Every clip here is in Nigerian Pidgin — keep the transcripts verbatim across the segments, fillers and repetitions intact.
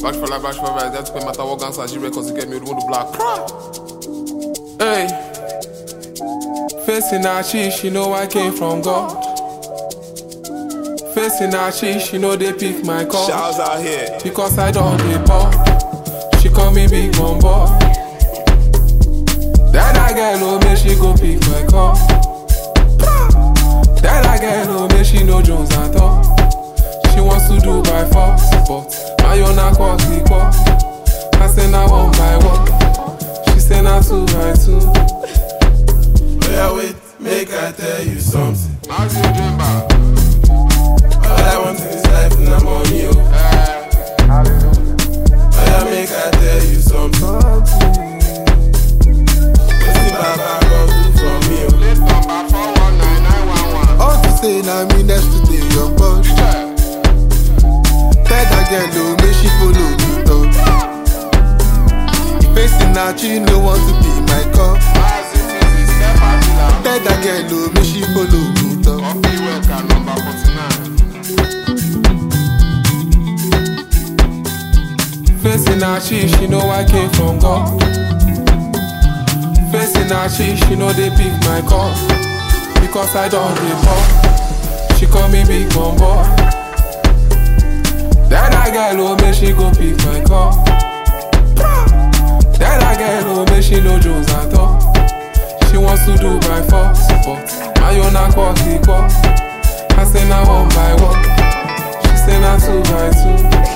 Bash for life, bash for life. That's pay matter what guns as you records to get me with the black. Hey, facing her cheek, she know I came from God. Facing her cheek, she know they pick my call. Shouts out here. Because I don't dey pop. She call me big bum boy. That I get low, make she go pick my call. That I get low, make she no Jones at all. She wants to do by force, but my own a quack equal. I say now one by one. She say now two by two. Oh yeah, wait, make I tell you something. How's your dream back? All I want in this life is I'm on you. Oh yeah, make I tell you something. What's the Baba go do for me? Late number four one nine nine one one. All to say now me next to the young boss. Tell that girl oh, make she follow me talk. Facing her, she no want to be my cup. Tell that girl oh, make she follow me talk. Coffee welcome number forty-nine. Facing her cheek, she know I came from God. Facing her cheek, she know they pick my call. Because I don't report. She call me big bum boy. That I get low, make she go pick my call. That I get low, make she no Jones at all. She wants to do by force, but my own a quack equal. I say now one by one. She say now two by two.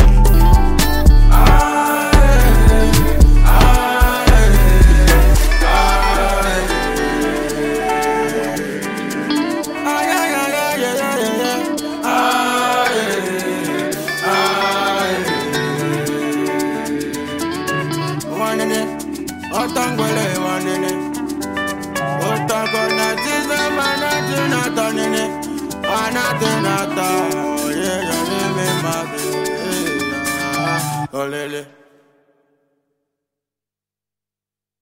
Otangole wanene, otangona tiza manati natanene, manati nata, oh yeah, yeah, me made, yeah, olele.